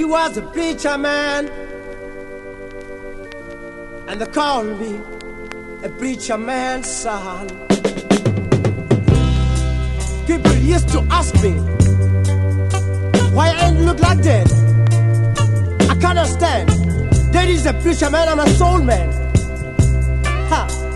was a preacher man, and they called me a preacher man's son. People used to ask me why I ain't look like that. I can't understand. That is a preacher man, I'm a soul man. Ha!